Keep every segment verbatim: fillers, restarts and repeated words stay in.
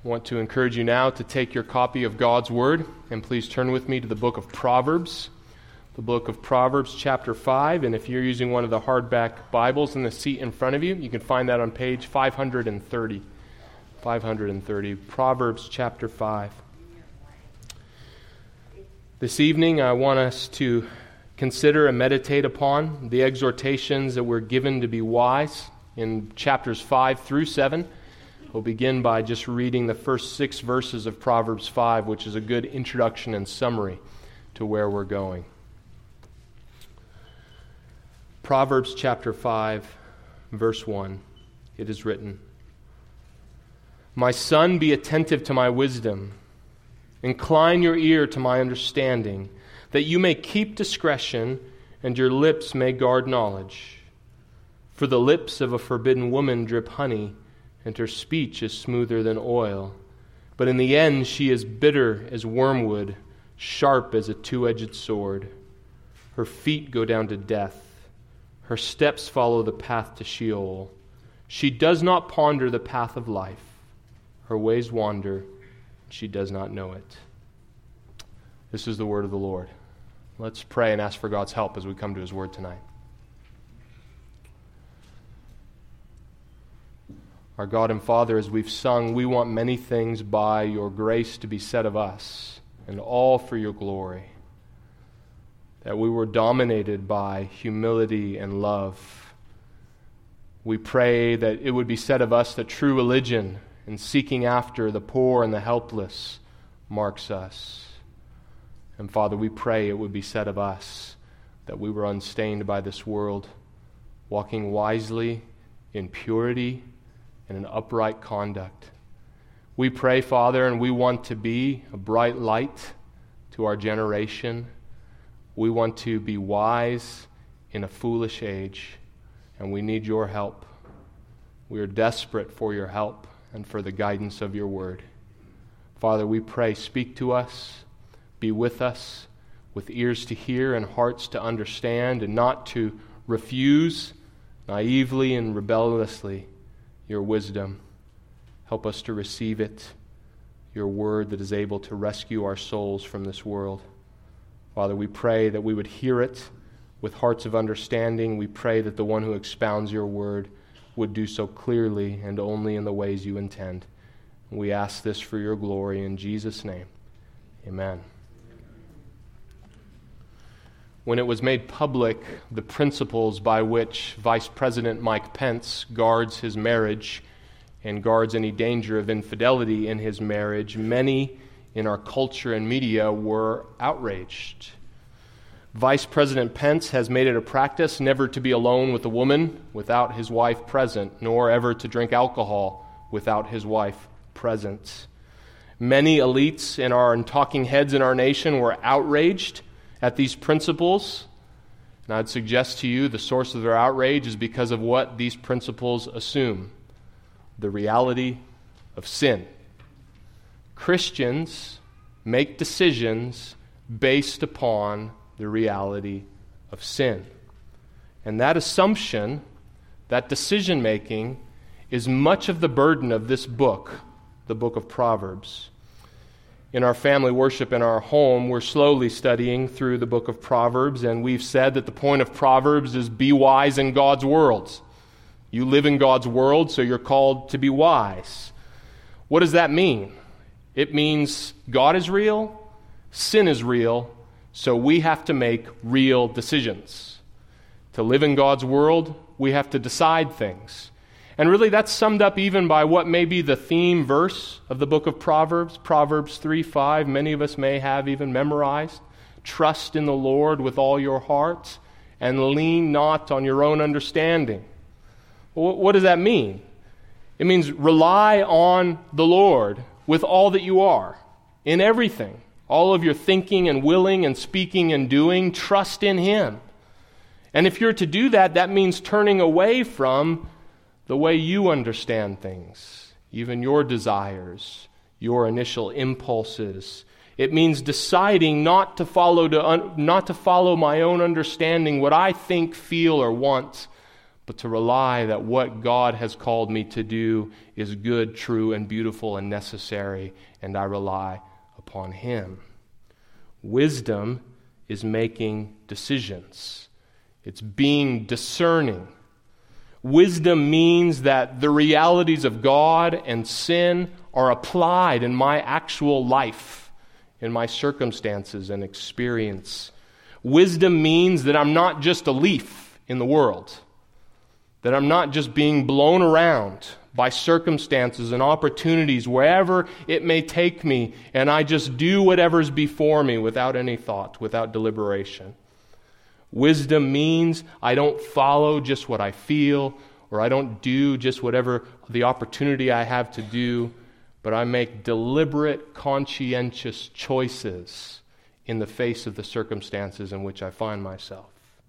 I want to encourage you now to take your copy of God's Word and please turn with me to the book of Proverbs, the book of Proverbs chapter five, and if you're using one of the hardback Bibles in the seat in front of you, you can find that on page five hundred thirty. five hundred thirty, Proverbs chapter five. This evening I want us to consider and meditate upon the exhortations that we're given to be wise in chapters five through seven. We'll begin by just reading the first six verses of Proverbs five, which is a good introduction and summary to where we're going. Proverbs chapter five, verse one, it is written, "My son, be attentive to my wisdom. Incline your ear to my understanding, that you may keep discretion and your lips may guard knowledge. For the lips of a forbidden woman drip honey, and her speech is smoother than oil. But in the end she is bitter as wormwood, sharp as a two-edged sword. Her feet go down to death. Her steps follow the path to Sheol. She does not ponder the path of life. Her ways wander, she does not know it." This is the word of the Lord. Let's pray and ask for God's help as we come to His word tonight. Our God and Father, as we've sung, we want many things by your grace to be said of us, and all for your glory. That we were dominated by humility and love. We pray that it would be said of us that true religion and seeking after the poor and the helpless marks us. And Father, we pray it would be said of us that we were unstained by this world, walking wisely in purity and in upright conduct. We pray, Father, and we want to be a bright light to our generation. We want to be wise in a foolish age, and we need your help. We are desperate for your help and for the guidance of your word. Father, we pray, speak to us, be with us, with ears to hear and hearts to understand, and not to refuse naively and rebelliously your wisdom. Help us to receive it, your word that is able to rescue our souls from this world. Father, we pray that we would hear it with hearts of understanding. We pray that the one who expounds your word would do so clearly and only in the ways you intend. We ask this for your glory in Jesus' name. Amen. When it was made public, the principles by which Vice President Mike Pence guards his marriage and guards any danger of infidelity in his marriage, many in our culture and media were outraged. Vice President Pence has made it a practice never to be alone with a woman without his wife present, nor ever to drink alcohol without his wife present. Many elites in our and talking heads in our nation were outraged at these principles, and I'd suggest to you the source of their outrage is because of what these principles assume: the reality of sin. Christians make decisions based upon the reality of sin. And that assumption, that decision-making, is much of the burden of this book, the book of Proverbs. In our family worship in our home, we're slowly studying through the book of Proverbs, and we've said that the point of Proverbs is be wise in God's world. You live in God's world, so you're called to be wise. What does that mean? It means God is real, sin is real, so we have to make real decisions. To live in God's world, we have to decide things. And really that's summed up even by what may be the theme verse of the book of Proverbs, Proverbs three five. Many of us may have even memorized. Trust in the Lord with all your heart and lean not on your own understanding. Well, what does that mean? It means rely on the Lord with all that you are, in everything. All of your thinking and willing and speaking and doing, trust in Him. And if you're to do that, that means turning away from the way you understand things, even your desires, your initial impulses. It means deciding not to follow to un- not to follow my own understanding, what I think, feel, or want, but but to rely that what God has called me to do is good, true, and beautiful and necessary, and I rely upon Him. Wisdom is making decisions. It's being discerning. Wisdom means that the realities of God and sin are applied in my actual life, in my circumstances and experience. Wisdom means that I'm not just a leaf in the world, that I'm not just being blown around by circumstances and opportunities wherever it may take me, and I just do whatever's before me without any thought, without deliberation. Wisdom means I don't follow just what I feel, or I don't do just whatever the opportunity I have to do, but I make deliberate, conscientious choices in the face of the circumstances in which I find myself.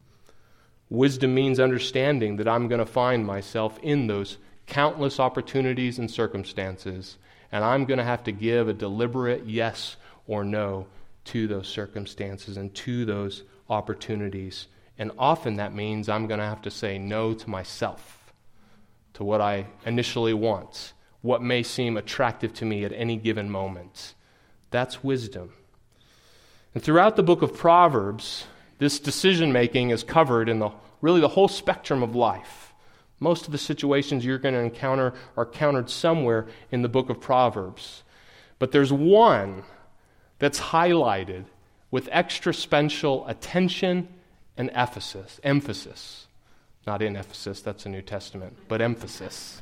Wisdom means understanding that I'm going to find myself in those countless opportunities and circumstances, and I'm going to have to give a deliberate yes or no to those circumstances and to those opportunities. And often that means I'm going to have to say no to myself, to what I initially want, what may seem attractive to me at any given moment. That's wisdom. And throughout the book of Proverbs, this decision-making is covered in the really the whole spectrum of life. Most of the situations you're going to encounter are countered somewhere in the book of Proverbs. But there's one that's highlighted with extra special attention and emphasis. Emphasis. Not in Ephesus, that's a New Testament, but emphasis.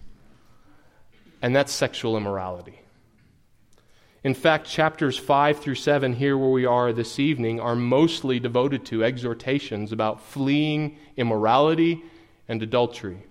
And that's sexual immorality. In fact, chapters five through seven, here where we are this evening, are mostly devoted to exhortations about fleeing immorality and adultery.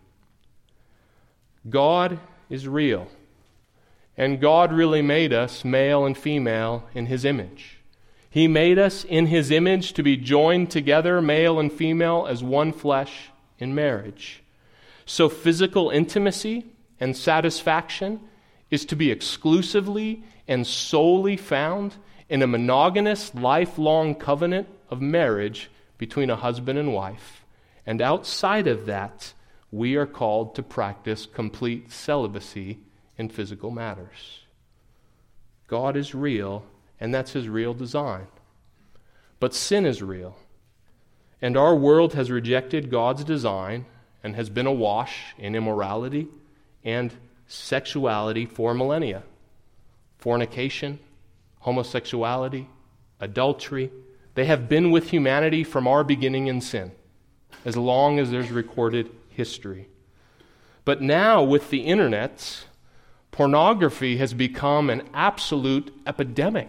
God is real, and God really made us male and female in His image. He made us in His image to be joined together, male and female, as one flesh in marriage. So physical intimacy and satisfaction is to be exclusively and solely found in a monogamous, lifelong covenant of marriage between a husband and wife. And outside of that, we are called to practice complete celibacy in physical matters. God is real, and that's His real design. But sin is real. And our world has rejected God's design and has been awash in immorality and sexuality for millennia. Fornication, homosexuality, adultery, they have been with humanity from our beginning in sin, as long as there's recorded history. But now with the internet, pornography has become an absolute epidemic.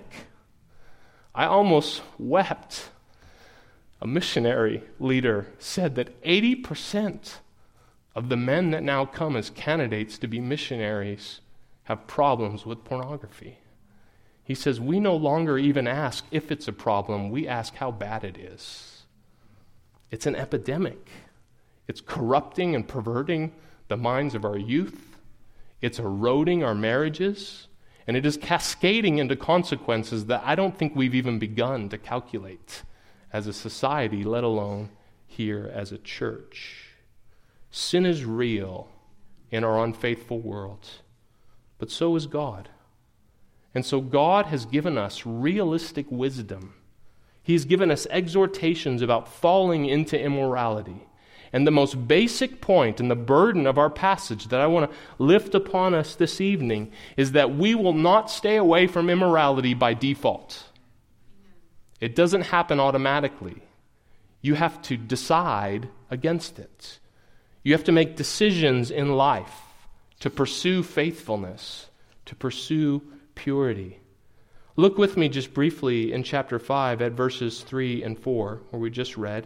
I almost wept. A missionary leader said that eighty percent of the men that now come as candidates to be missionaries have problems with pornography. He says, we no longer even ask if it's a problem, we ask how bad it is. It's an epidemic. It's corrupting and perverting the minds of our youth. It's eroding our marriages. And it is cascading into consequences that I don't think we've even begun to calculate as a society, let alone here as a church. Sin is real in our unfaithful world, but so is God. And so God has given us realistic wisdom. He's given us exhortations about falling into immorality. And the most basic point and the burden of our passage that I want to lift upon us this evening is that we will not stay away from immorality by default. It doesn't happen automatically. You have to decide against it. You have to make decisions in life to pursue faithfulness, to pursue purity. Look with me just briefly in chapter five at verses three and four, where we just read.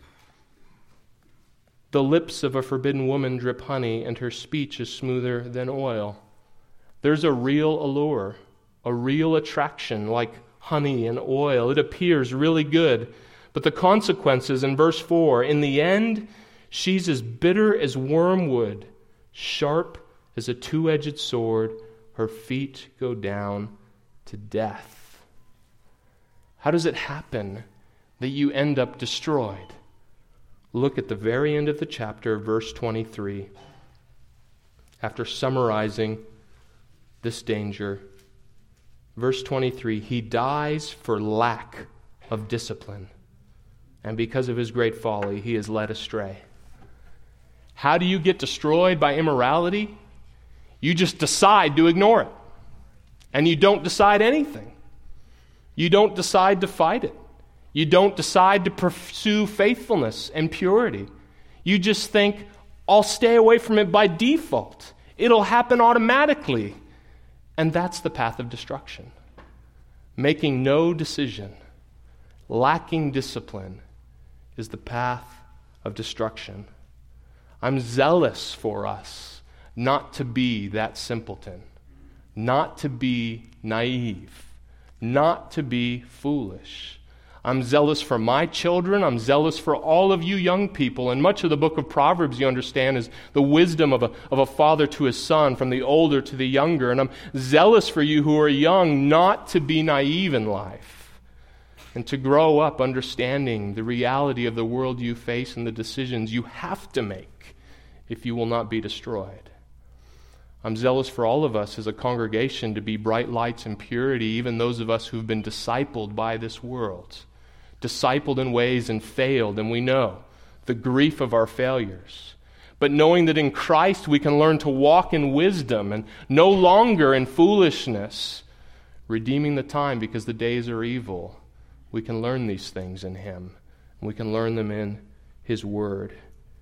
The lips of a forbidden woman drip honey, and her speech is smoother than oil. There's a real allure, a real attraction like honey and oil. It appears really good. But the consequences in verse four, in the end, she's as bitter as wormwood, sharp as a two-edged sword. Her feet go down to death. How does it happen that you end up destroyed? look at the very end of the chapter, verse twenty-three. After summarizing this danger, verse twenty-three, he dies for lack of discipline, and because of his great folly, he is led astray. How do you get destroyed by immorality? You just decide to ignore it, and you don't decide anything. You don't decide to fight it. You don't decide to pursue faithfulness and purity. You just think, I'll stay away from it by default. It'll happen automatically. And that's the path of destruction. Making no decision, lacking discipline, is the path of destruction. I'm zealous for us not to be that simpleton, not to be naive, not to be foolish. I'm zealous for my children. I'm zealous for all of you young people. And much of the book of Proverbs, you understand, is the wisdom of a, of a father to his son, from the older to the younger. And I'm zealous for you who are young not to be naive in life and to grow up understanding the reality of the world you face and the decisions you have to make if you will not be destroyed. I'm zealous for all of us as a congregation to be bright lights in purity, even those of us who've been discipled by this world. Discipled in ways and failed, and we know the grief of our failures. But knowing that in Christ we can learn to walk in wisdom and no longer in foolishness, redeeming the time because the days are evil, we can learn these things in Him. And we can learn them in His Word.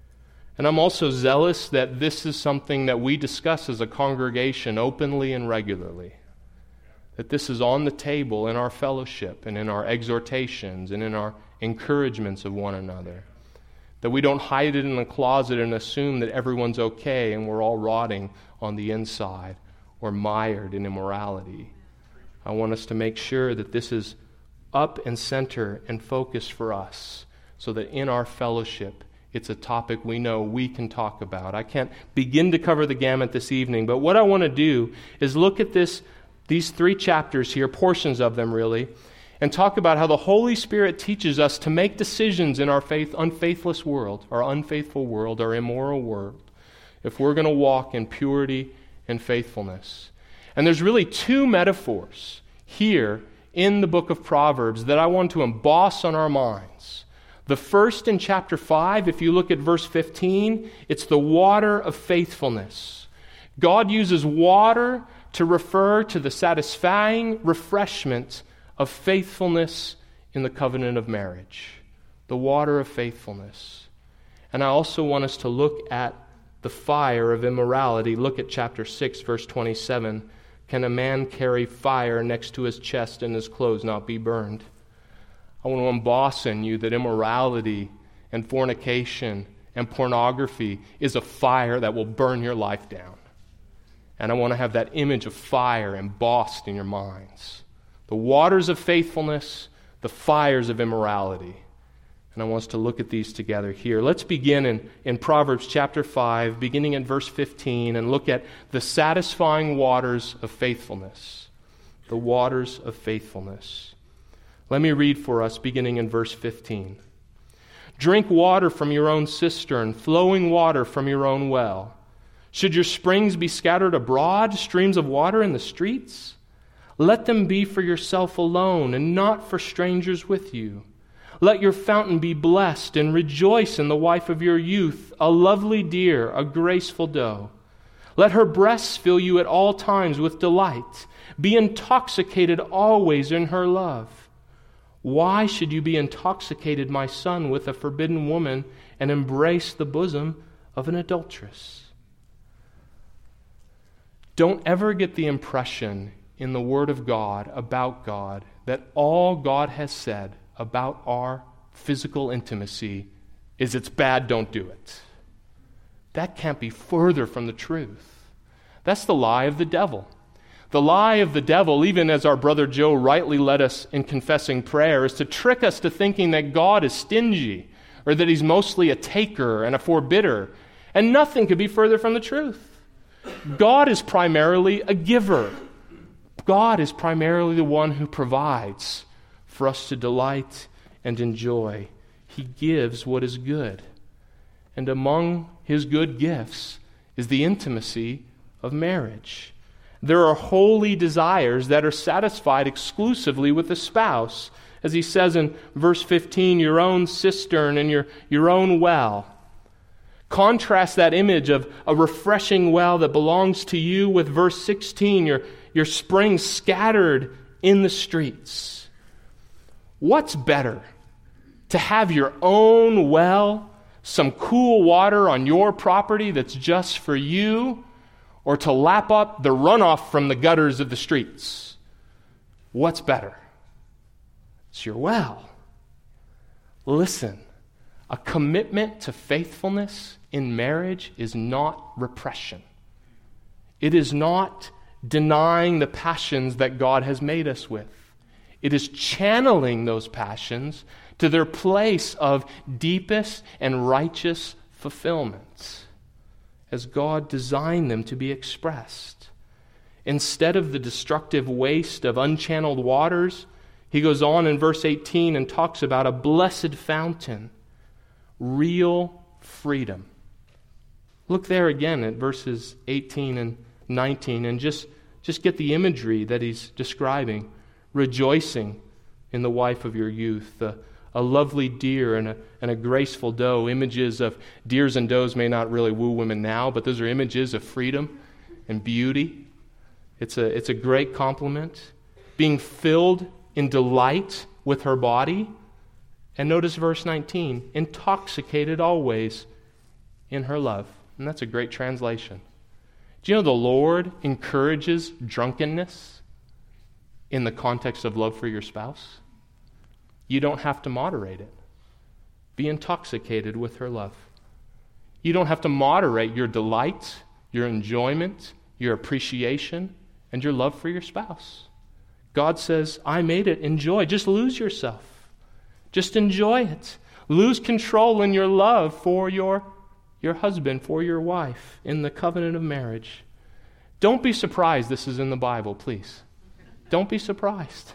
And I'm also zealous that this is something that we discuss as a congregation openly and regularly. That this is on the table in our fellowship and in our exhortations and in our encouragements of one another. That we don't hide it in the closet and assume that everyone's okay and we're all rotting on the inside or mired in immorality. I want us to make sure that this is up and center and focus for us, so that in our fellowship it's a topic we know we can talk about. I can't begin to cover the gamut this evening, but what I want to do is look at this, these three chapters here, portions of them really, and talk about how the Holy Spirit teaches us to make decisions in our faith, unfaithless world, our unfaithful world, our immoral world, if we're going to walk in purity and faithfulness. And there's really two metaphors here in the book of Proverbs that I want to emboss on our minds. The first in chapter five, if you look at verse fifteen, it's the water of faithfulness. God uses water to refer to the satisfying refreshment of faithfulness in the covenant of marriage. The water of faithfulness. And I also want us to look at the fire of immorality. Look at chapter six, verse twenty-seven. Can a man carry fire next to his chest and his clothes not be burned? I want to emboss in you that immorality and fornication and pornography is a fire that will burn your life down. And I want to have that image of fire embossed in your minds. The waters of faithfulness, the fires of immorality. And I want us to look at these together here. Let's begin in, in Proverbs chapter five, beginning in verse fifteen, and look at the satisfying waters of faithfulness. The waters of faithfulness. Let me read for us, beginning in verse fifteen. Drink water from your own cistern, flowing water from your own well. Should your springs be scattered abroad, streams of water in the streets? Let them be for yourself alone, and not for strangers with you. Let your fountain be blessed, and rejoice in the wife of your youth, a lovely deer, a graceful doe. Let her breasts fill you at all times with delight. Be intoxicated always in her love. Why should you be intoxicated, my son, with a forbidden woman, and embrace the bosom of an adulteress? Don't ever get the impression in the Word of God about God that all God has said about our physical intimacy is it's bad, don't do it. That can't be further from the truth. That's the lie of the devil. The lie of the devil, even as our brother Joe rightly led us in confessing prayer, is to trick us to thinking that God is stingy or that He's mostly a taker and a forbidder. And nothing could be further from the truth. God is primarily a giver. God is primarily the one who provides for us to delight and enjoy. He gives what is good. And among his good gifts is the intimacy of marriage. There are holy desires that are satisfied exclusively with the spouse. As he says in verse fifteen, your own cistern and your, your own well. Contrast that image of a refreshing well that belongs to you with verse sixteen, your, your springs scattered in the streets. What's better? To have your own well, some cool water on your property that's just for you, or to lap up the runoff from the gutters of the streets? What's better? It's your well. Listen, a commitment to faithfulness in marriage is not repression. It is not denying the passions that God has made us with. It is channeling those passions to their place of deepest and righteous fulfillment, as God designed them to be expressed. Instead of the destructive waste of unchanneled waters, he goes on in verse eighteen and talks about a blessed fountain, real freedom. Look there again at verses eighteen and nineteen and just, just get the imagery that he's describing. Rejoicing in the wife of your youth, a, a lovely deer and a, and a graceful doe. Images of deers and does may not really woo women now, but those are images of freedom and beauty. It's a, it's a great compliment. Being filled in delight with her body. And notice verse nineteen, intoxicated always in her love. And that's a great translation. Do you know the Lord encourages drunkenness in the context of love for your spouse? You don't have to moderate it. Be intoxicated with her love. You don't have to moderate your delight, your enjoyment, your appreciation, and your love for your spouse. God says, I made it. Enjoy. Just lose yourself. Just enjoy it. Lose control in your love for your, your husband, for your wife, in the covenant of marriage. Don't be surprised this is in the Bible, please. Don't be surprised.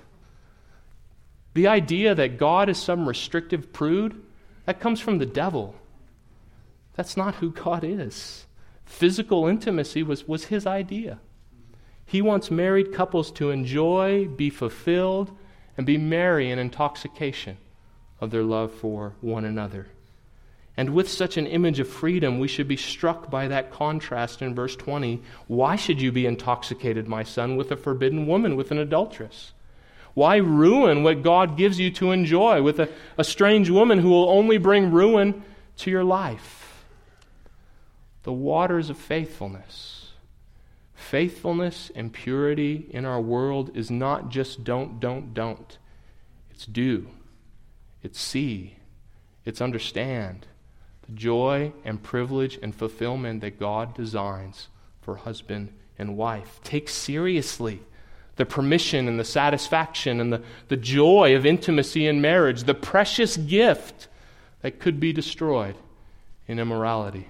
The idea that God is some restrictive prude, that comes from the devil. That's not who God is. Physical intimacy was, was his idea. He wants married couples to enjoy, be fulfilled, and be merry in intoxication of their love for one another. And with such an image of freedom, we should be struck by that contrast in verse twenty. Why should you be intoxicated, my son, with a forbidden woman, with an adulteress? Why ruin what God gives you to enjoy with a, a strange woman who will only bring ruin to your life? The waters of faithfulness. Faithfulness and purity in our world is not just don't, don't, don't. It's do. It's see. It's understand. The joy and privilege and fulfillment that God designs for husband and wife. Take seriously the permission and the satisfaction and the, the joy of intimacy in marriage, the precious gift that could be destroyed in immorality.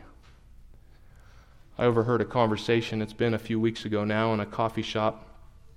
I overheard a conversation, it's been a few weeks ago now, in a coffee shop.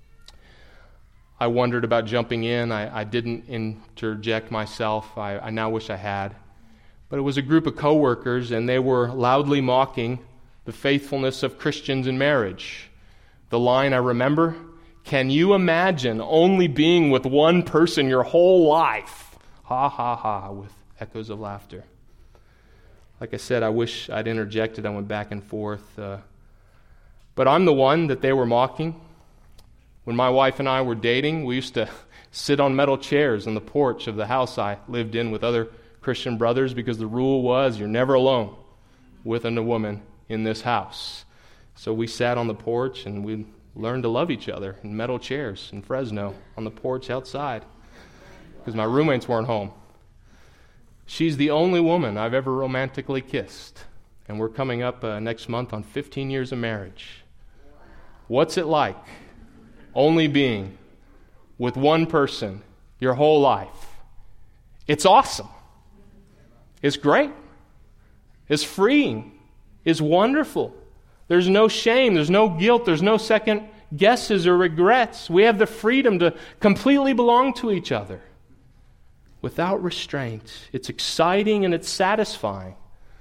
I wondered about jumping in. I, I didn't interject myself. I, I now wish I had. But it was a group of coworkers, and they were loudly mocking the faithfulness of Christians in marriage. The line I remember, can you imagine only being with one person your whole life? Ha, ha, ha, with echoes of laughter. Like I said, I wish I'd interjected. I went back and forth. Uh, but I'm the one that they were mocking. When my wife and I were dating, we used to sit on metal chairs on the porch of the house I lived in with other Christian brothers, because the rule was you're never alone with a woman in this house. So we sat on the porch and we learned to love each other in metal chairs in Fresno on the porch outside, because my roommates weren't home. She's the only woman I've ever romantically kissed, and we're coming up uh, next month on fifteen years of marriage. What's it like only being with one person your whole life? It's awesome. It's great. It's freeing. It's wonderful. There's no shame. There's no guilt. There's no second guesses or regrets. We have the freedom to completely belong to each other without restraint. It's exciting and it's satisfying.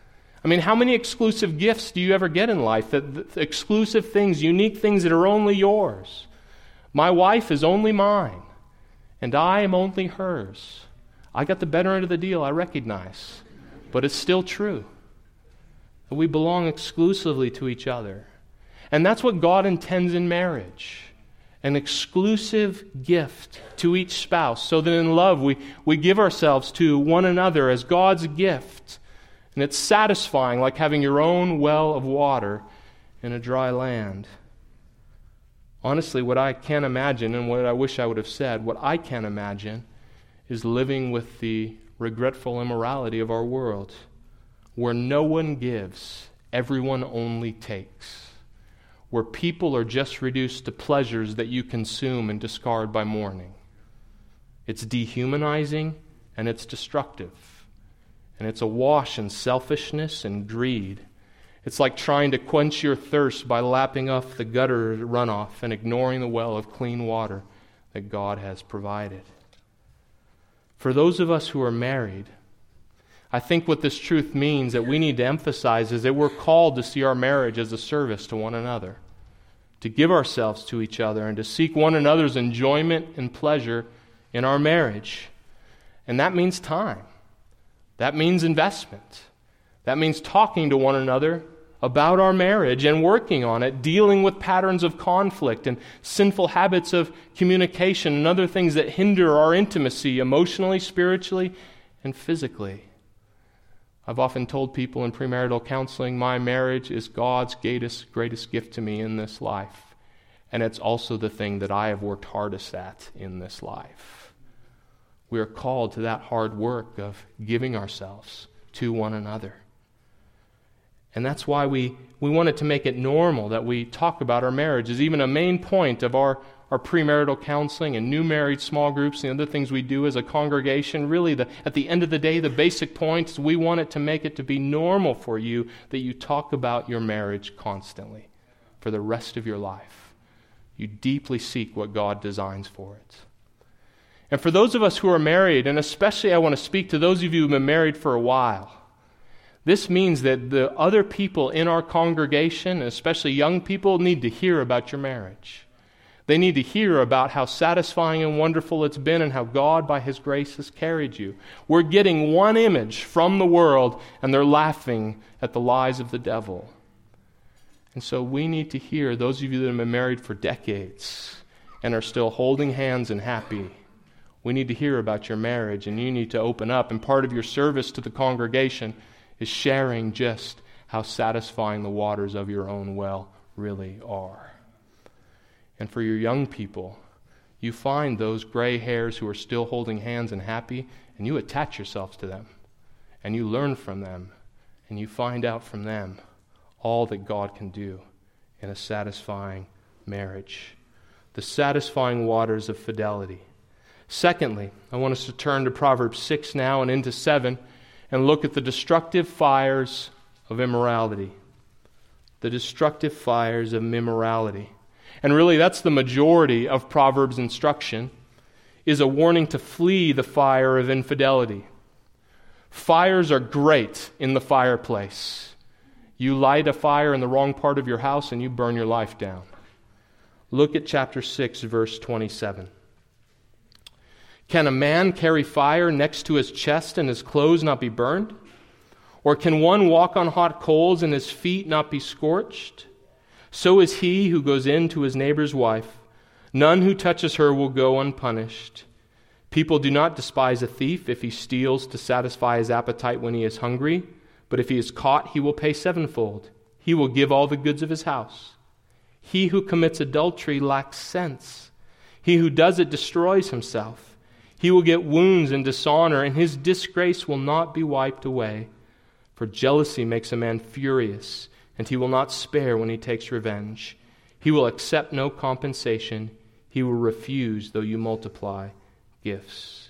I mean, how many exclusive gifts do you ever get in life? That, that exclusive things, unique things that are only yours. My wife is only mine, and I am only hers. I got the better end of the deal, I recognize. But it's still true that we belong exclusively to each other. And that's what God intends in marriage. An exclusive gift to each spouse, so that in love we, we give ourselves to one another as God's gift. And it's satisfying, like having your own well of water in a dry land. Honestly, what I can't imagine, and what I wish I would have said, what I can't imagine is living with the regretful immorality of our world, where no one gives, everyone only takes, where people are just reduced to pleasures that you consume and discard by morning. It's dehumanizing and it's destructive. And it's awash in selfishness and greed. It's like trying to quench your thirst by lapping off the gutter runoff and ignoring the well of clean water that God has provided. For those of us who are married, I think what this truth means that we need to emphasize is that we're called to see our marriage as a service to one another, to give ourselves to each other, and to seek one another's enjoyment and pleasure in our marriage. And that means time. That means investment. That means talking to one another about our marriage and working on it, dealing with patterns of conflict and sinful habits of communication and other things that hinder our intimacy emotionally, spiritually, and physically. I've often told people in premarital counseling, my marriage is God's greatest, greatest gift to me in this life. And it's also the thing that I have worked hardest at in this life. We are called to that hard work of giving ourselves to one another. And that's why we, we wanted to make it normal that we talk about our marriage as even a main point of our, our premarital counseling and new married small groups and other things we do as a congregation. Really, the, at the end of the day, the basic point is we want it to make it to be normal for you that you talk about your marriage constantly for the rest of your life. You deeply seek what God designs for it. And for those of us who are married, and especially I want to speak to those of you who have been married for a while, this means that the other people in our congregation, especially young people, need to hear about your marriage. They need to hear about how satisfying and wonderful it's been and how God, by His grace, has carried you. We're getting one image from the world, and they're laughing at the lies of the devil. And so we need to hear, those of you that have been married for decades and are still holding hands and happy, we need to hear about your marriage, and you need to open up. And part of your service to the congregation is sharing just how satisfying the waters of your own well really are. And for your young people, you find those gray hairs who are still holding hands and happy, and you attach yourselves to them, and you learn from them, and you find out from them all that God can do in a satisfying marriage. The satisfying waters of fidelity. Secondly, I want us to turn to Proverbs six now and into seven and look at the destructive fires of immorality. The destructive fires of immorality. And really that's the majority of Proverbs' instruction, is a warning to flee the fire of infidelity. Fires are great in the fireplace. You light a fire in the wrong part of your house and you burn your life down. Look at chapter six, verse twenty-seven. Can a man carry fire next to his chest and his clothes not be burned? Or can one walk on hot coals and his feet not be scorched? So is he who goes in to his neighbor's wife. None who touches her will go unpunished. People do not despise a thief if he steals to satisfy his appetite when he is hungry, but if he is caught, he will pay sevenfold. He will give all the goods of his house. He who commits adultery lacks sense. He who does it destroys himself. He will get wounds and dishonor, and his disgrace will not be wiped away. For jealousy makes a man furious, and he will not spare when he takes revenge. He will accept no compensation. He will refuse, though you multiply gifts.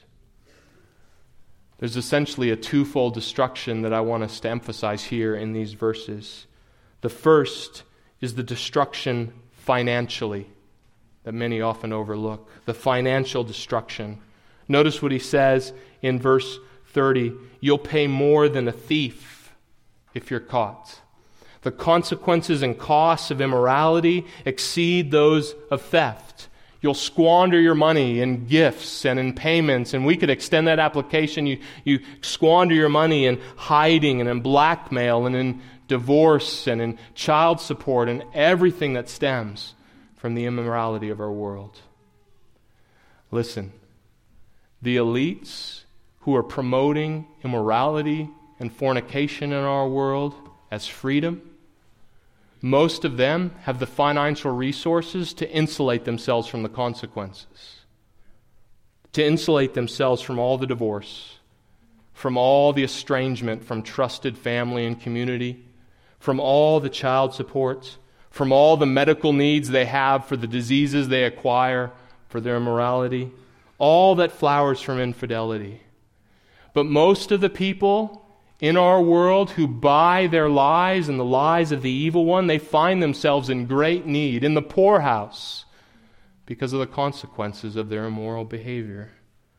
There's essentially a twofold destruction that I want us to emphasize here in these verses. The first is the destruction financially that many often overlook. The financial destruction. Notice what he says in verse thirty. You'll pay more than a thief if you're caught. The consequences and costs of immorality exceed those of theft. You'll squander your money in gifts and in payments, and we could extend that application. You, you squander your money in hiding and in blackmail and in divorce and in child support and everything that stems from the immorality of our world. Listen, the elites who are promoting immorality and fornication in our world as freedom, most of them have the financial resources to insulate themselves from the consequences, to insulate themselves from all the divorce, from all the estrangement from trusted family and community, from all the child support, from all the medical needs they have for the diseases they acquire for their immorality, all that flowers from infidelity. But most of the people in our world who buy their lies and the lies of the evil one, they find themselves in great need, in the poorhouse, because of the consequences of their immoral behavior.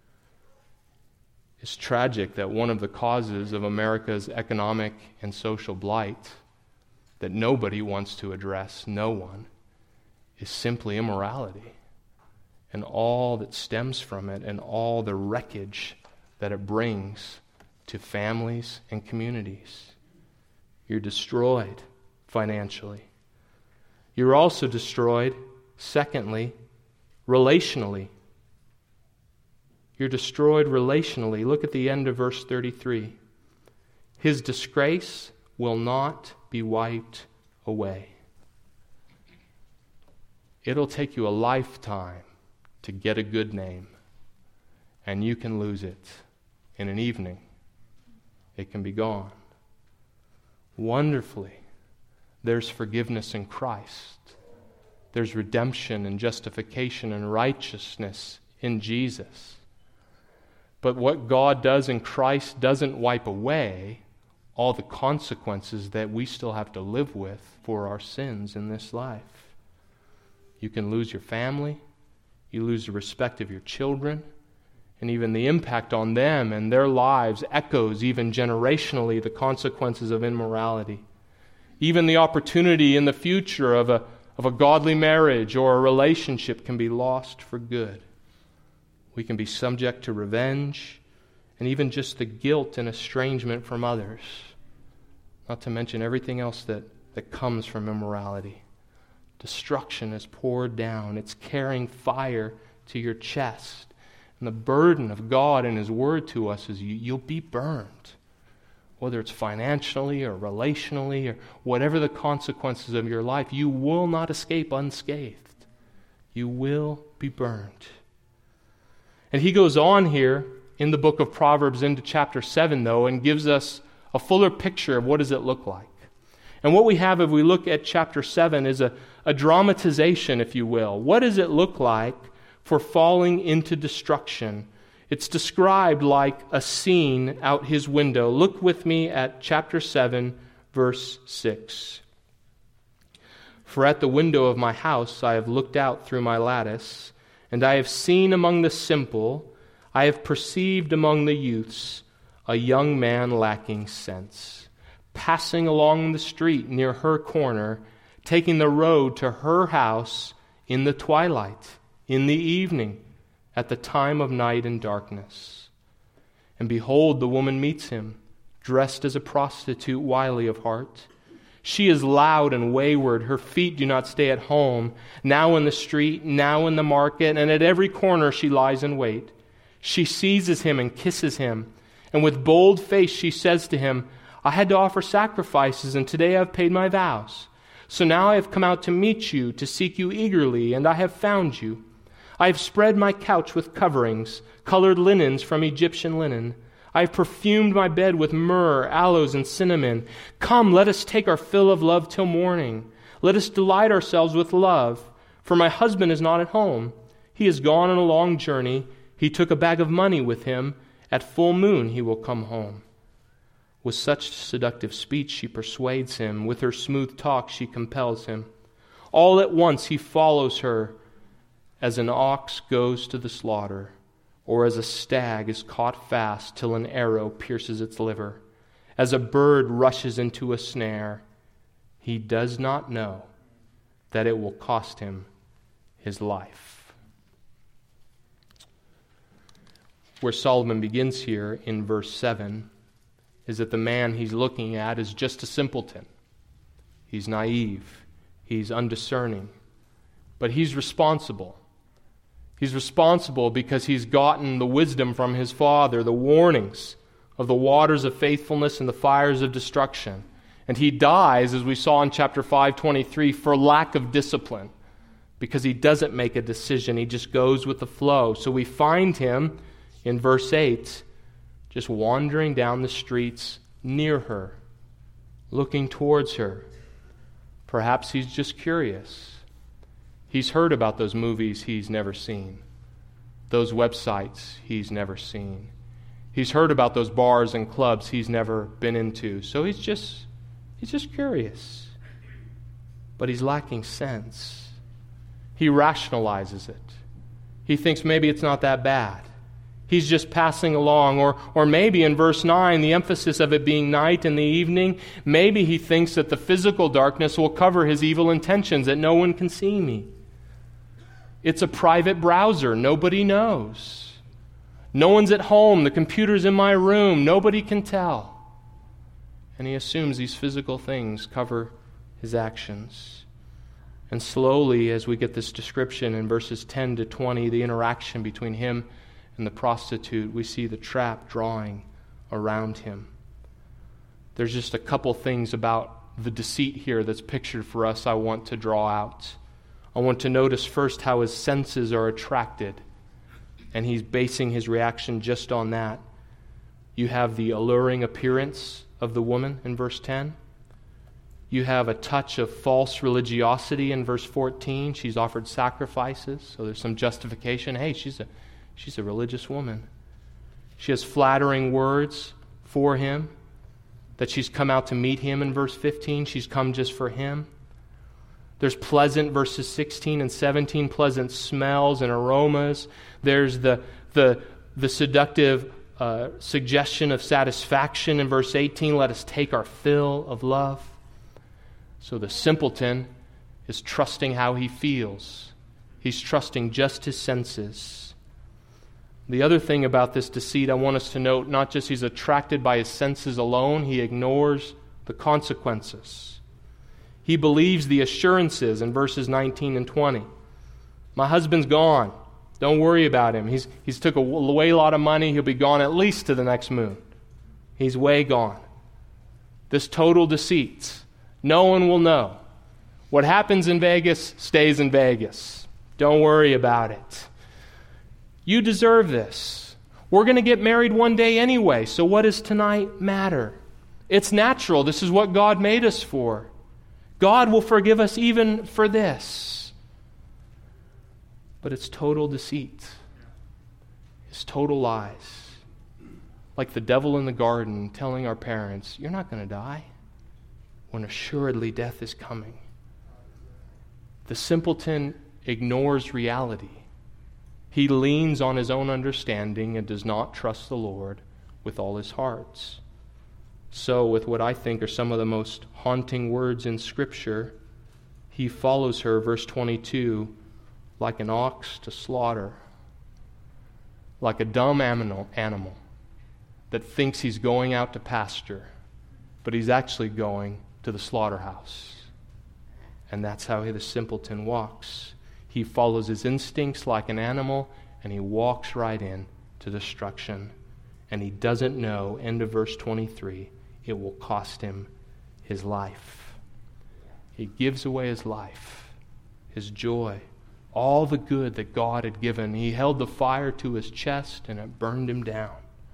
It's tragic that one of the causes of America's economic and social blight that nobody wants to address, no one, is simply immorality and all that stems from it and all the wreckage that it brings to families and communities. You're destroyed financially. You're also destroyed, secondly, relationally. You're destroyed relationally. Look at the end of verse thirty-three. His disgrace will not be wiped away. It'll take you a lifetime to get a good name, and you can lose it in an evening. It can be gone. Wonderfully, there's forgiveness in Christ. There's redemption and justification and righteousness in Jesus. But what God does in Christ doesn't wipe away all the consequences that we still have to live with for our sins in this life. You can lose your family. You lose the respect of your children. And even the impact on them and their lives echoes even generationally the consequences of immorality. Even the opportunity in the future of a, of a godly marriage or a relationship can be lost for good. We can be subject to revenge and even just the guilt and estrangement from others. Not to mention everything else that, that comes from immorality. Destruction is poured down. It's carrying fire to your chest. And the burden of God and His Word to us is you, you'll be burned. Whether it's financially or relationally or whatever the consequences of your life, you will not escape unscathed. You will be burned. And he goes on here in the book of Proverbs into chapter seven, though, and gives us a fuller picture of what does it look like. And what we have, if we look at chapter seven, is a, a dramatization, if you will. What does it look like for falling into destruction? It's described like a scene out his window. Look with me at chapter seven, verse six. For at the window of my house I have looked out through my lattice, and I have seen among the simple, I have perceived among the youths, a young man lacking sense, passing along the street near her corner, taking the road to her house in the twilight, in the evening, at the time of night and darkness. And behold, the woman meets him, dressed as a prostitute, wily of heart. She is loud and wayward. Her feet do not stay at home. Now in the street, now in the market, and at every corner she lies in wait. She seizes him and kisses him. And with bold face she says to him, I had to offer sacrifices, and today I have paid my vows. So now I have come out to meet you, to seek you eagerly, and I have found you. I have spread my couch with coverings, colored linens from Egyptian linen. I have perfumed my bed with myrrh, aloes, and cinnamon. Come, let us take our fill of love till morning. Let us delight ourselves with love. For my husband is not at home. He has gone on a long journey. He took a bag of money with him. At full moon he will come home. With such seductive speech she persuades him. With her smooth talk she compels him. All at once he follows her, as an ox goes to the slaughter, or as a stag is caught fast till an arrow pierces its liver. as a bird rushes into a snare, he does not know that it will cost him his life. Where Solomon begins here in verse seven is that the man he's looking at is just a simpleton. He's naive. He's undiscerning. But he's responsible. He's responsible because he's gotten the wisdom from his father, the warnings of the waters of faithfulness and the fires of destruction. And he dies, as we saw in chapter five twenty-three, for lack of discipline, because he doesn't make a decision. He just goes with the flow. So we find him in verse eight, just wandering down the streets near her, looking towards her. Perhaps he's just curious. He's heard about those movies he's never seen, those websites he's never seen. He's heard about those bars and clubs he's never been into. So he's just he's just curious. But he's lacking sense. He rationalizes it. He thinks maybe it's not that bad. He's just passing along. Or, or maybe in verse nine, the emphasis of it being night and the evening, maybe he thinks that the physical darkness will cover his evil intentions, that no one can see me. It's a private browser. Nobody knows. No one's at home. The computer's in my room. Nobody can tell. And he assumes these physical things cover his actions. And slowly, as we get this description in verses ten to twenty, the interaction between him and the prostitute, we see the trap drawing around him. There's just a couple things about the deceit here that's pictured for us I want to draw out. I want to notice first how his senses are attracted, and he's basing his reaction just on that. You have the alluring appearance of the woman in verse ten. You have a touch of false religiosity in verse fourteen. She's offered sacrifices, so there's some justification. Hey, she's a she's a religious woman. She has flattering words for him, that she's come out to meet him in verse fifteen. She's come just for him. There's pleasant, verses sixteen and seventeen, pleasant smells and aromas. There's the the the seductive uh, suggestion of satisfaction in verse eighteen. Let us take our fill of love. So the simpleton is trusting how he feels. He's trusting just his senses. The other thing about this deceit I want us to note, not just he's attracted by his senses alone, he ignores the consequences. He believes the assurances in verses nineteen and twenty. My husband's gone. Don't worry about him. He's he's took a way lot of money. He'll be gone at least to the next moon. He's way gone. This total deceit. No one will know. What happens in Vegas stays in Vegas. Don't worry about it. You deserve this. We're going to get married one day anyway, so what does tonight matter? It's natural. This is what God made us for. God will forgive us even for this. But it's total deceit. It's total lies. Like the devil in the garden telling our parents, you're not going to die, when assuredly death is coming. The simpleton ignores reality. He leans on his own understanding and does not trust the Lord with all his heart. So, with what I think are some of the most haunting words in Scripture, he follows her, verse twenty-two, like an ox to slaughter, like a dumb animal, animal that thinks he's going out to pasture, but he's actually going to the slaughterhouse. And that's how the simpleton walks. He follows his instincts like an animal, and he walks right in to destruction. And he doesn't know, end of verse twenty-three, it will cost him his life. He gives away his life, his joy, all the good that God had given. He held the fire to his chest, and it burned him down.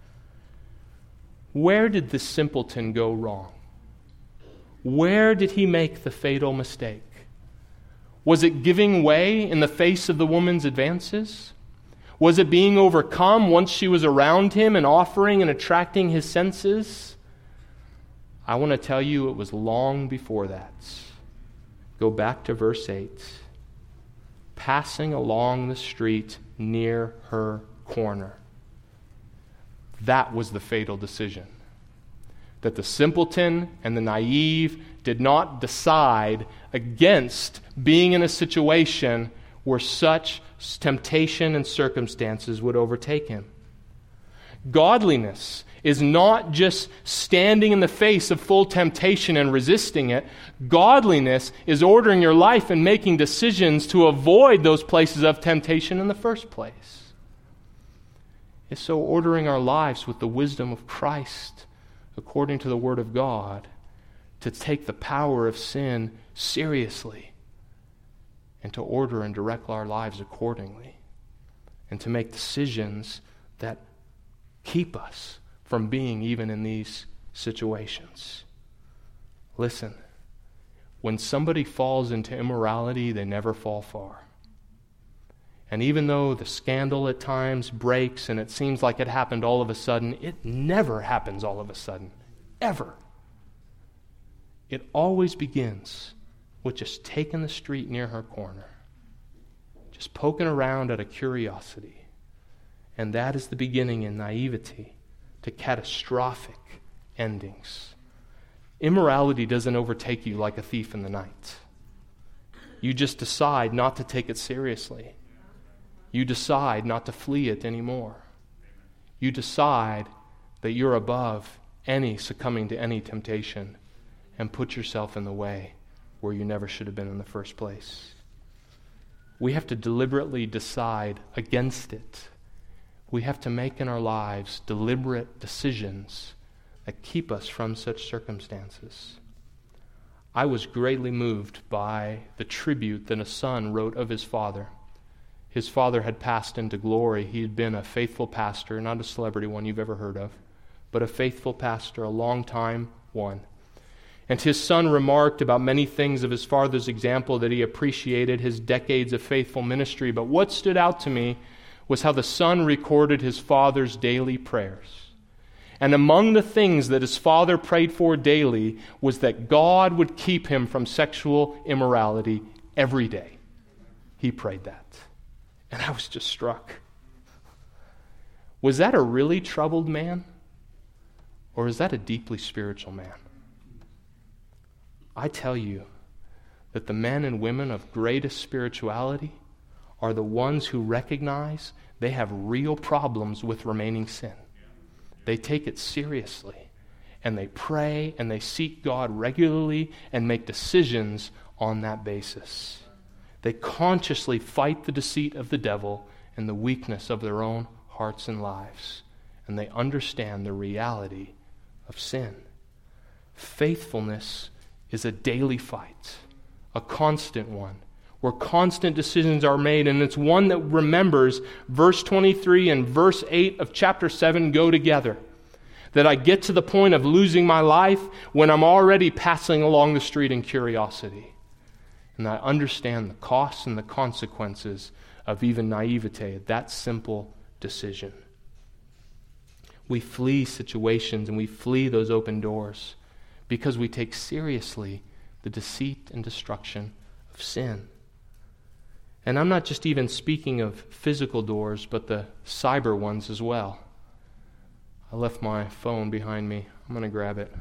Where did the simpleton go wrong? Where did he make the fatal mistake? Was it giving way in the face of the woman's advances? Was it being overcome once she was around him and offering and attracting his senses? I want to tell you it was long before that. Go back to verse eight. Passing along the street near her corner. That was the fatal decision. that the simpleton and the naive did not decide against being in a situation where such temptation and circumstances would overtake him. Godliness is not just standing in the face of full temptation and resisting it. Godliness is ordering your life and making decisions to avoid those places of temptation in the first place. It's so ordering our lives with the wisdom of Christ, according to the Word of God, to take the power of sin seriously and to order and direct our lives accordingly, and to make decisions that keep us from being even in these situations. Listen, when somebody falls into immorality, they never fall far. And even though the scandal at times breaks and it seems like it happened all of a sudden, it never happens all of a sudden, ever. It always begins with just taking the street near her corner, just poking around at a curiosity. And that is the beginning in naivety to catastrophic endings. Immorality doesn't overtake you like a thief in the night. You just decide not to take it seriously. You decide not to flee it anymore. You decide that you're above any succumbing to any temptation and put yourself in the way where you never should have been in the first place. We have to deliberately decide against it. We have to make in our lives deliberate decisions that keep us from such circumstances. I was greatly moved by the tribute that a son wrote of his father. His father had passed into glory. He had been a faithful pastor, not a celebrity one you've ever heard of, but a faithful pastor, a long time one. And his son remarked about many things of his father's example that he appreciated, his decades of faithful ministry. But what stood out to me was how the son recorded his father's daily prayers. And among the things that his father prayed for daily was that God would keep him from sexual immorality every day. He prayed that. And I was just struck. Was that a really troubled man? Or is that a deeply spiritual man? I tell you that the men and women of greatest spirituality are the ones who recognize they have real problems with remaining sin. They take it seriously, and they pray, and they seek God regularly and make decisions on that basis. They consciously fight the deceit of the devil and the weakness of their own hearts and lives, and they understand the reality of sin. Faithfulness is a daily fight, a constant one, where constant decisions are made, and it's one that remembers verse twenty-three and verse eight of chapter seven go together. That I get to the point of losing my life when I'm already passing along the street in curiosity. And I understand the costs and the consequences of even naivete, that simple decision. We flee situations and we flee those open doors because we take seriously the deceit and destruction of sin. And I'm not just even speaking of physical doors, but the cyber ones as well. I left my phone behind me. I'm going to grab it.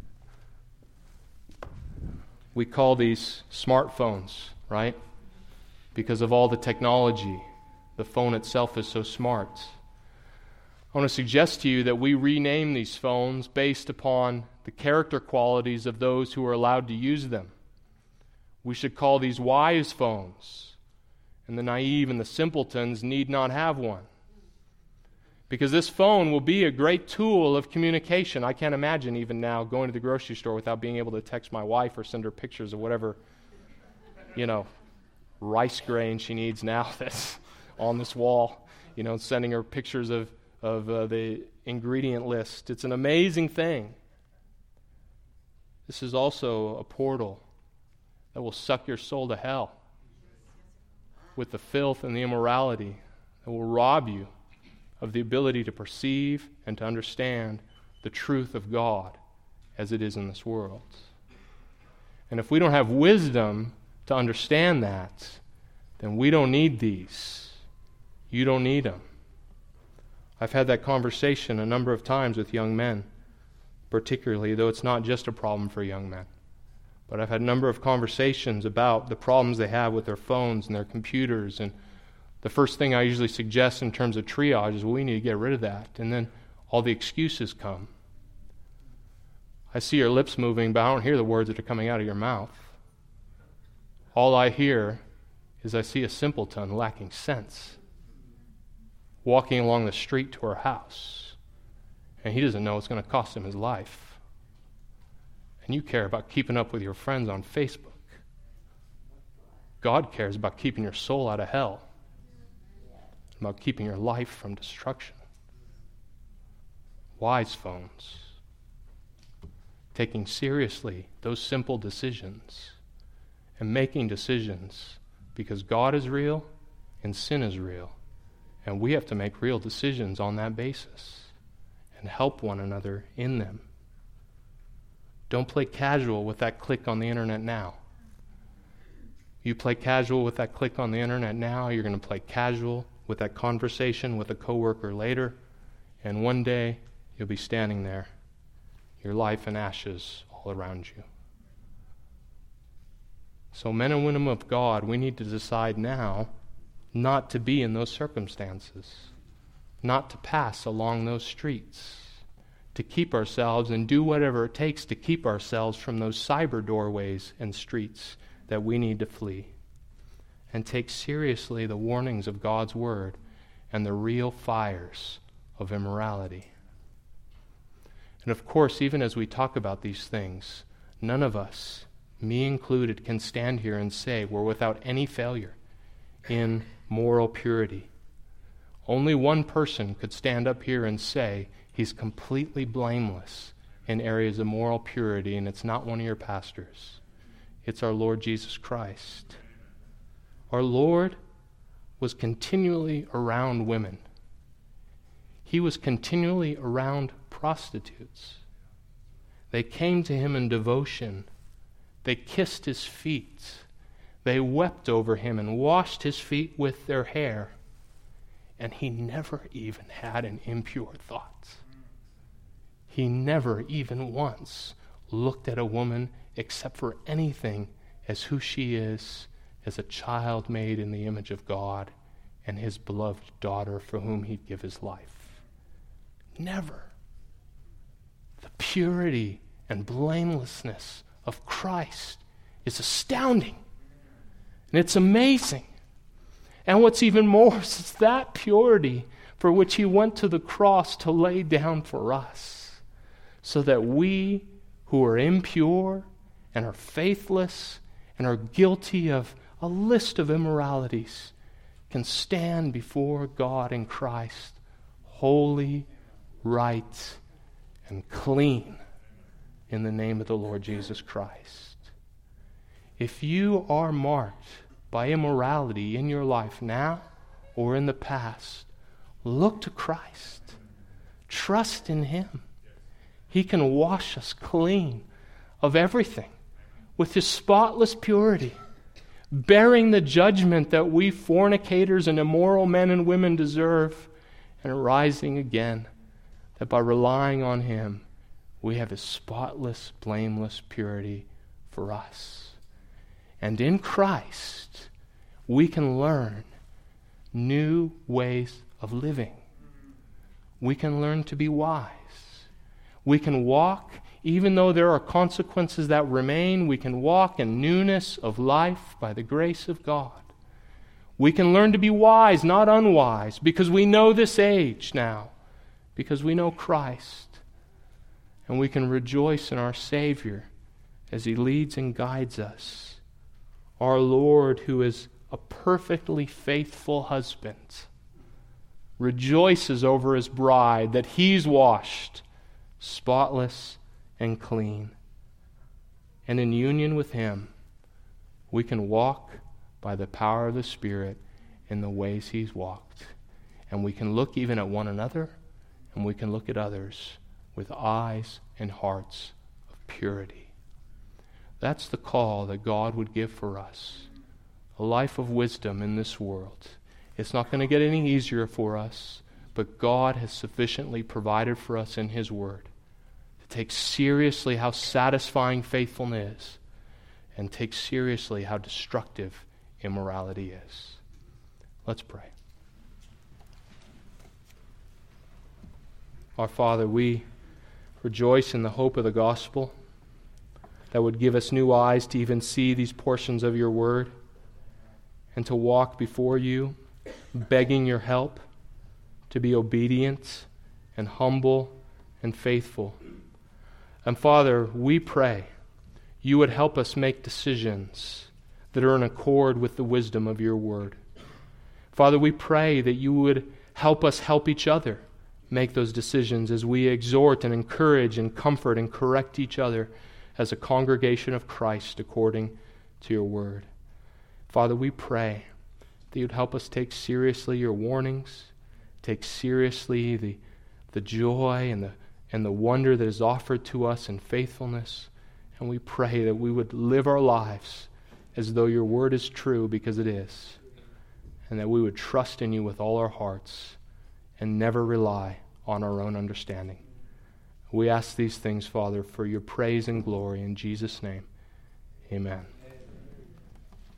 We call these smartphones, right? Because of all the technology. The phone itself is so smart. I want to suggest to you that we rename these phones based upon the character qualities of those who are allowed to use them. We should call these wise phones, and the naive and the simpletons need not have one. Because this phone will be a great tool of communication. I can't imagine even now going to the grocery store without being able to text my wife or send her pictures of whatever, you know, rice grain she needs now that's on this wall. You know, sending her pictures of, of uh, the ingredient list. It's an amazing thing. This is also a portal that will suck your soul to hell with the filth and the immorality that will rob you of the ability to perceive and to understand the truth of God as it is in this world. And if we don't have wisdom to understand that, then we don't need these. You don't need them. I've had that conversation a number of times with young men particularly, though it's not just a problem for young men. But I've had a number of conversations about the problems they have with their phones and their computers, and the first thing I usually suggest in terms of triage is, well, we need to get rid of that. And then all the excuses come. I see your lips moving, but I don't hear the words that are coming out of your mouth. All I hear is I see a simpleton lacking sense walking along the street to our house, and he doesn't know it's going to cost him his life. And you care about keeping up with your friends on Facebook. God cares about keeping your soul out of hell, about keeping your life from destruction. Wise phones, taking seriously those simple decisions and making decisions because God is real and sin is real, and we have to make real decisions on that basis and help one another in them. Don't play casual with that click on the internet now. You play casual with that click on the internet now, you're going to play casual with that conversation with a coworker later, and one day you'll be standing there, your life in ashes all around you. So men and women of God, we need to decide now not to be in those circumstances, not to pass along those streets, to keep ourselves and do whatever it takes to keep ourselves from those cyber doorways and streets that we need to flee, and take seriously the warnings of God's Word and the real fires of immorality. And of course, even as we talk about these things, none of us, me included, can stand here and say we're without any failure in moral purity. Only one person could stand up here and say he's completely blameless in areas of moral purity, and it's not one of your pastors. It's our Lord Jesus Christ. Our Lord was continually around women. He was continually around prostitutes. They came to him in devotion. They kissed his feet. They wept over him and washed his feet with their hair. And he never even had an impure thought. He never even once looked at a woman except for anything as who she is, as a child made in the image of God and his beloved daughter for whom he'd give his life. Never. The purity and blamelessness of Christ is astounding. And it's amazing. And what's even more is that purity for which he went to the cross to lay down for us, so that we who are impure and are faithless and are guilty of a list of immoralities can stand before God in Christ holy, right, and clean in the name of the Lord Jesus Christ. If you are marked by immorality in your life now or in the past, look to Christ. Trust in him. He can wash us clean of everything with his spotless purity, bearing the judgment that we fornicators and immoral men and women deserve, and rising again, that by relying on him, we have his spotless, blameless purity for us. And in Christ, we can learn new ways of living. We can learn to be wise. We can walk, even though there are consequences that remain, we can walk in newness of life by the grace of God. We can learn to be wise, not unwise, because we know this age now, because we know Christ. And we can rejoice in our Savior as he leads and guides us. Our Lord, who is a perfectly faithful husband, rejoices over his bride that he's washed spotless and clean. And in union with him, we can walk by the power of the Spirit in the ways he's walked. And we can look even at one another, and we can look at others with eyes and hearts of purity. That's the call that God would give for us. A life of wisdom in this world. It's not going to get any easier for us, but God has sufficiently provided for us in his word to take seriously how satisfying faithfulness is, and take seriously how destructive immorality is. Let's pray. Our Father, we rejoice in the hope of the gospel that would give us new eyes to even see these portions of your word and to walk before you, begging your help to be obedient and humble and faithful. And Father, we pray you would help us make decisions that are in accord with the wisdom of your word. Father, we pray that you would help us help each other make those decisions as we exhort and encourage and comfort and correct each other as a congregation of Christ according to your word. Father, we pray that you'd help us take seriously your warnings, take seriously the, the joy and the, and the wonder that is offered to us in faithfulness. And we pray that we would live our lives as though your word is true, because it is, and that we would trust in you with all our hearts and never rely on our own understanding. We ask these things, Father, for your praise and glory. In Jesus' name, amen.